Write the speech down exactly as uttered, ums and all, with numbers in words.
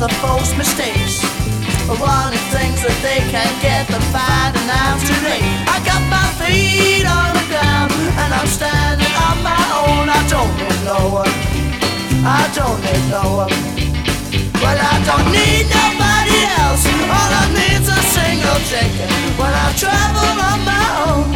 other folks' mistakes, wanting things that they can't get, but finding out too late. I got my feet on the ground and I'm standing on my own. I don't need no one, I don't need no one. Well, I don't need nobody else. All I need's a single ticket when I travel on my own.